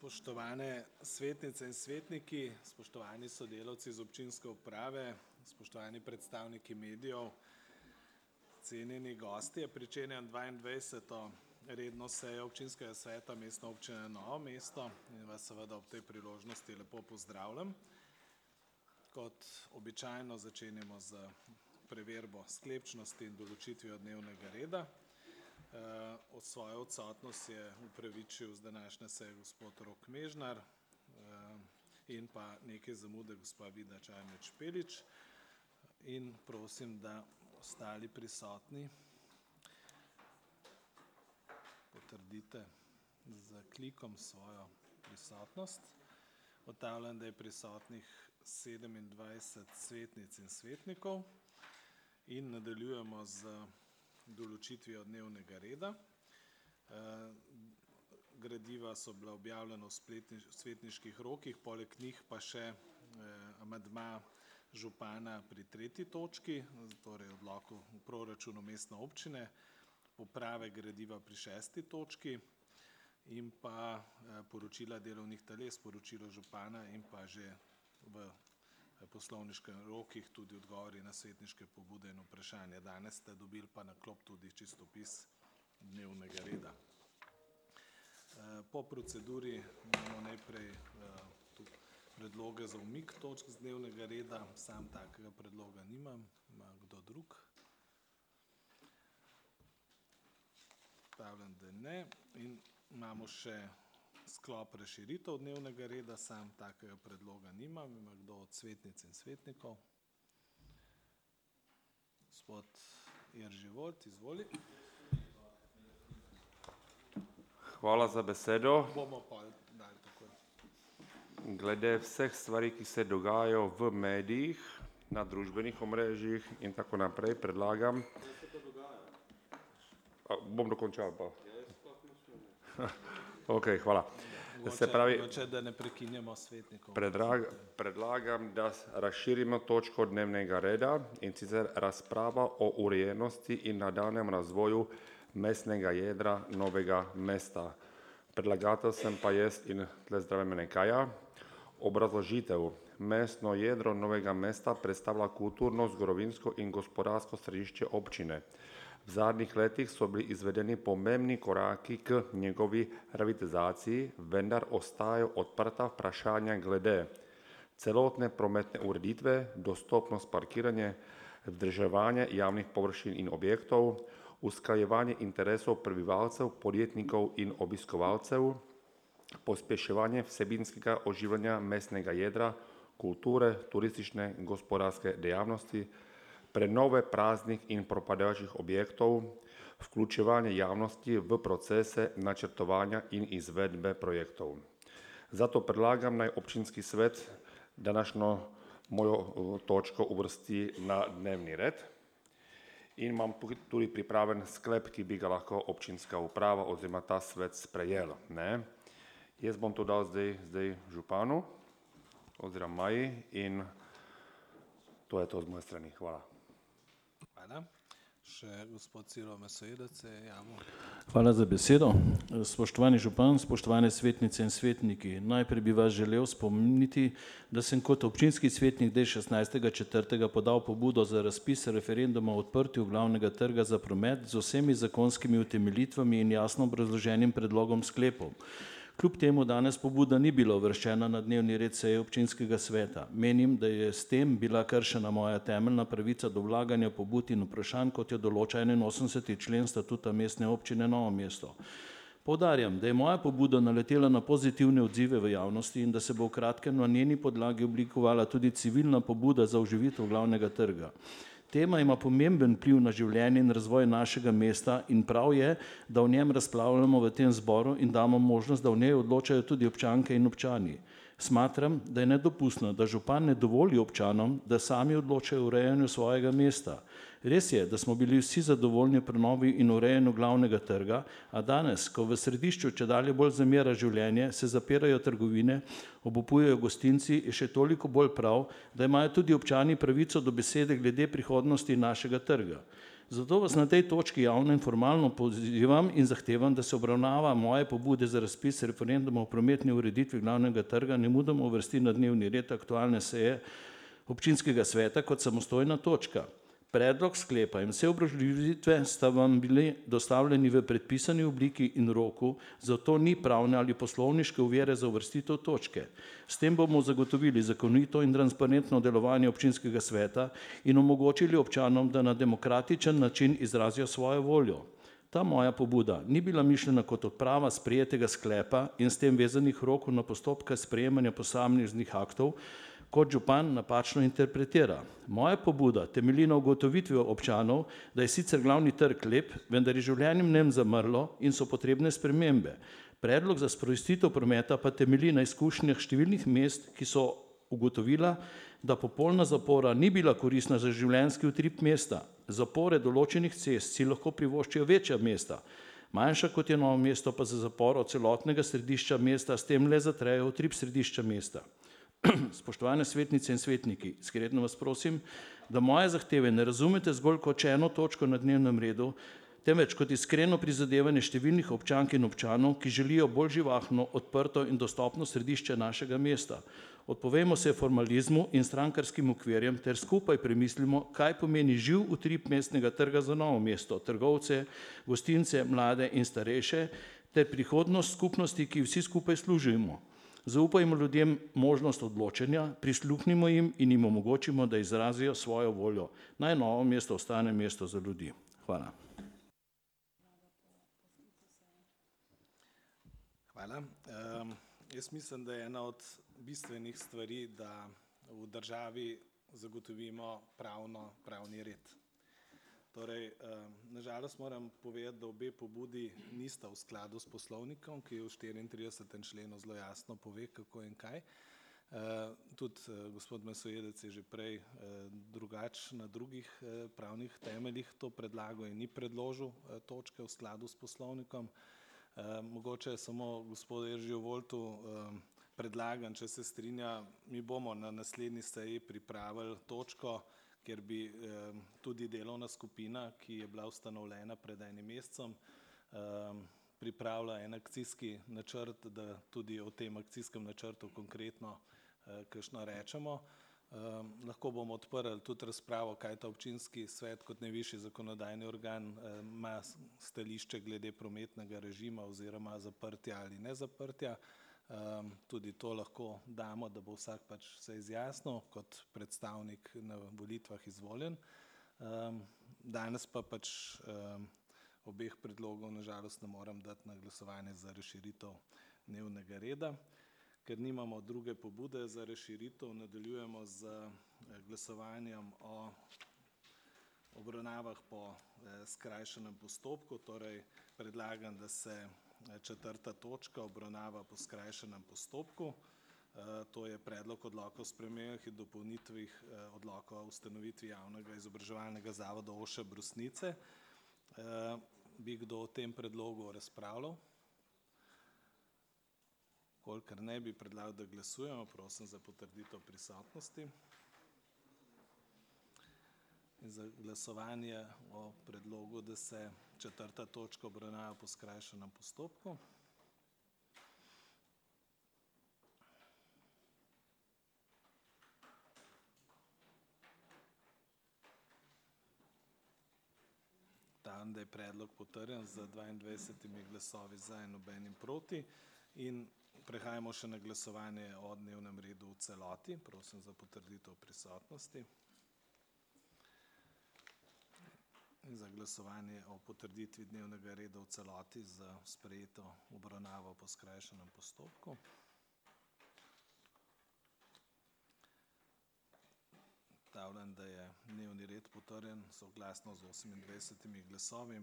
Spoštovane svetnice in svetniki, spoštovani sodelavci iz občinske uprave, spoštovani predstavniki medijev, cenjeni gostje, pričenjam 22. redno sejo občinskega sveta Mestne občine Novo mesto in vas seveda ob tej priložnosti lepo pozdravljam. Kot običajno začenjamo z preverbo sklepčnosti in določitvijo dnevnega reda. Od svojo odsotnost je upravičil z današnje seje gospod Rok Mežnar in pa nekaj zamude gospa Vida Čajnič Špelič. In prosim, da ostali prisotni potrdite z klikom svojo prisotnost. Ugotavljam, da je prisotnih 27 svetnic in svetnikov in nadaljujemo z določitvijo dnevnega reda. Gradiva so bila objavljena v svetniških rokih, poleg njih pa še amandma župana pri 3. točki, torej odloku v proračunu mestne občine, poprave gradiva pri 6. točki in pa poročila delovnih teles, poročilo župana in pa že v poslovniških rokih tudi odgovori na svetniške pobude in vprašanja. Danes ste dobili pa na klop tudi čistopis dnevnega reda. Po proceduri imamo najprej predloge za umik točk z dnevnega reda. Sam takega predloga nimam. Ima kdo drug? Ugotavljam, da ne. In imamo še sklop razširitev dnevnega reda. Sam takega predloga nimam. Ima kdo od svetnic in svetnikov? Gospod Jerži Volt, izvoli. Hvala za besedo. Bomo pa dali takoj. Glede vseh stvari, ki se dogajajo v medijih, na družbenih omrežjih in tako naprej, predlagam. Bom dokončal pa. Ok, hvala. Se pravi, da ne prekinjamo svetnikov. predlagam, da razširimo točko dnevnega reda, in sicer razprava o urejenosti in nadaljnjem razvoju mestnega jedra Novega mesta. Predlagatelj sem pa jaz in tle zdravim Nekaja. Obrazložitev. Mestno jedro Novega mesta predstavlja kulturno, zgodovinsko in gospodarsko središče občine. V zadnjih letih so bili izvedeni pomembni koraki k njegovi revitalizaciji, vendar ostajajo odprta vprašanja glede celotne prometne ureditve, dostopnost parkiranja, vzdrževanje javnih površin in objektov, usklajevanje interesov prebivalcev, podjetnikov in obiskovalcev, pospeševanje vsebinskega oživljanja mestnega jedra, kulture, turistične, gospodarske dejavnosti, prenove praznih in propadajočih objektov, vključevanje javnosti v procese načrtovanja in izvedbe projektov. Zato predlagam, naj občinski svet današnjo mojo točko uvrsti na dnevni red. In imam tudi pripraven sklep, ki bi ga lahko občinska uprava oziroma ta svet sprejel. Jaz bom to dal zdaj županu oziroma Maji in to je to z moje strani. Hvala. Hvala. Še gospod Ciro Mesojedec se je javil. Hvala za besedo. Spoštovani župan, spoštovane svetnice in svetniki. Najprej bi vas želel spomniti, da sem kot občinski svetnik dne 16.4. podal pobudo za razpis referenduma o odprtju glavnega trga za promet z vsemi zakonskimi utemeljitvami in jasno obrazloženim predlogom sklepov. Kljub temu danes pobuda ni bila uvrščena na dnevni red seje občinskega sveta. Menim, da je s tem bila kršena moja temeljna pravica do vlaganja pobud in vprašanj, kot je določa 81. člen statuta Mestne občine Novo mesto. Poudarjam, da je moja pobuda naletela na pozitivne odzive v javnosti in da se bo v kratkem na njeni podlagi oblikovala tudi civilna pobuda za oživitev glavnega trga. Tema ima pomemben vpliv na življenje in razvoj našega mesta in prav je, da o njem razpravljamo v tem zboru in damo možnost, da o njej odločajo tudi občanke in občani. Smatram, da je nedopustno, da župan ne dovoli občanom, da sami odločajo o urejanju svojega mesta. Res je, da smo bili vsi zadovoljni prenovi in urejanju glavnega trga, a danes, ko v središču čedalje bolj zamira življenje, se zapirajo trgovine, obupujejo gostinci, je še toliko bolj prav, da imajo tudi občani pravico do besede glede prihodnosti našega trga. Zato vas na tej točki javno in formalno pozivam in zahtevam, da se obravnava moje pobude za razpis referenduma o prometni ureditvi glavnega trga nemudoma uvrsti na dnevni red aktualne seje občinskega sveta kot samostojna točka. Predlog sklepa in vse obrazložitve sta vam bili dostavljeni v predpisani obliki in roku, zato ni pravne ali poslovniške ovire za uvrstitev točke. S tem bomo zagotovili zakonito in transparentno delovanje občinskega sveta in omogočili občanom, da na demokratičen način izrazijo svojo voljo. Ta moja pobuda ni bila mišljena kot odprava sprejetega sklepa in s tem vezanih rokov na postopke sprejemanja posameznih aktov, kot župan napačno interpretira. Moja pobuda temelji na ugotovitvi občanov, da je sicer glavni trg lep, vendar je življenje v njem zamrlo in so potrebne spremembe. Predlog za sprostitev prometa pa temelji na izkušnjah številnih mest, ki so ugotovila, da popolna zapora ni bila koristna za življenjski utrip mesta. Zapore določenih cest si lahko privoščijo večja mesta. Manjša kot je Novo mesto pa za zaporo celotnega središča mesta s tem le zatrejo utrip središča mesta. Spoštovane svetnice in svetniki, skretno vas prosim, da moje zahteve ne razumete zgolj kot še eno točko na dnevnem redu, temveč kot iskreno prizadevanje številnih občank in občanov, ki želijo bolj živahno, odprto in dostopno središče našega mesta. Odpovejmo se formalizmu in strankarskim okvirjem ter skupaj premislimo, kaj pomeni živ utrip mestnega trga za Novo mesto, trgovce, gostince, mlade in starejše ter prihodnost skupnosti, ki vsi skupaj služimo. Zaupajmo ljudem možnost odločanja, prisluhnimo jim in jim omogočimo, da izrazijo svojo voljo. Naj Novo mesto ostane mesto za ljudi. Hvala. Hvala. Jaz mislim, da je ena od bistvenih stvari, da v državi zagotovimo pravni red. Torej, nažalost moram povedati, da obe pobudi nista v skladu s poslovnikom, ki v 34. členu zelo jasno pove, kako in kaj. Tudi gospod Mesojedec je že prej drugače na drugih pravnih temeljih to predlagal in ni predložil točke v skladu s poslovnikom. Mogoče samo gospodu Jeržiju Voltu predlagam, če se strinja, mi bomo na naslednji seji pripravili točko, kjer bi tudi delovna skupina, ki je bila ustanovljena pred enim mesecem, pripravila en akcijski načrt, da tudi o tem akcijskem načrtu konkretno kakšno rečemo. Lahko bomo odprli tudi razpravo, kaj ta občinski svet kot najvišji zakonodajni organ ima stališče glede prometnega režima oziroma zaprtja ali nezaprtja. Tudi to lahko damo, da bo vsak pač se izjasnil kot predstavnik na volitvah izvoljen. Danes pa pač obeh predlogov nažalost ne morem dati na glasovanje za razširitev dnevnega reda. Ker nimamo druge pobude za razširitev, nadaljujemo z glasovanjem o obravnavah po skrajšanem postopku, torej predlagam, da se četrta točka obravnava po skrajšanem postopku. To je predlog odloka o spremembah in dopolnitvah odloka o ustanovitvi javnega izobraževalnega zavoda Oša Brusnice. Bi kdo o tem predlogu razpravljal? Kolikor ne, bi predlagal, da glasujemo, prosim za potrditev prisotnosti. In za glasovanje o predlogu, da se četrta točka obravnava po skrajšanem postopku. Tam, da je predlog potrjen z 22 glasovi za in nobenim proti. In prehajamo še na glasovanje o dnevnem redu v celoti. Prosim za potrditev prisotnosti. In za glasovanje o potrditvi dnevnega reda v celoti za sprejeto obravnavo po skrajšanem postopku. Ugotavljam, da je dnevni red potrjen soglasno z 28 glasovi in